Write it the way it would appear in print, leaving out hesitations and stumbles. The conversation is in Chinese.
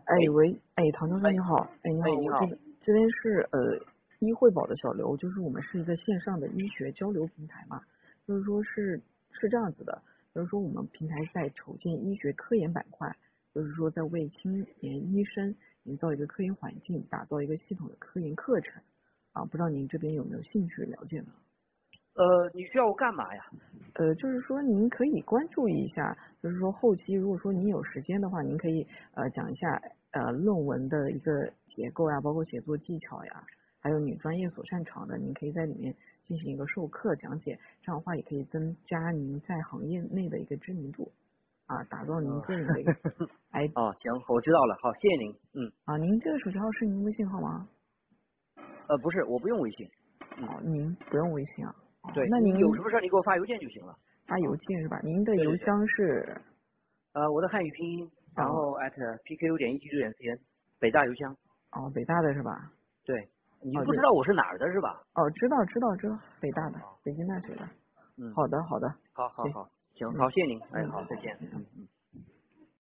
喂， 喂，唐教授哎你好，你好， 你好， 这边是医惠宝的小刘，就是我们是一个线上的医学交流平台嘛，就是说是这样子的，就是说我们平台在筹建医学科研板块，就是说在为青年医生营造一个科研环境，打造一个系统的科研课程啊，不知道您这边有没有兴趣了解呢？ 你需要我干嘛呀？ 就是说您可以关注一下，就是说后期如果说您有时间的话，您可以讲一下论文的一个结构呀，包括写作技巧呀，还有你专业所擅长的，您可以在里面进行一个授课讲解，这样的话也可以增加您在行业内的一个知名度啊，打造您个人的一个哦，行，我知道了，好，谢谢您。 您这个手机号是您微信号吗？ 不是，我不用微信。 您不用微信啊？ 对， 那您你有什么事儿你给我发邮件就行了。 发邮件是吧？您的对对对， 邮箱是我的汉语拼音，然后@pku.edu.cn，北大邮箱。 北大的是吧？ 对，你不知对。 道我是哪儿的是吧？ 知道，北大的， 哦， 北京大学的。 嗯， 好的， 好， 行， 行，好，谢谢您，好，再见。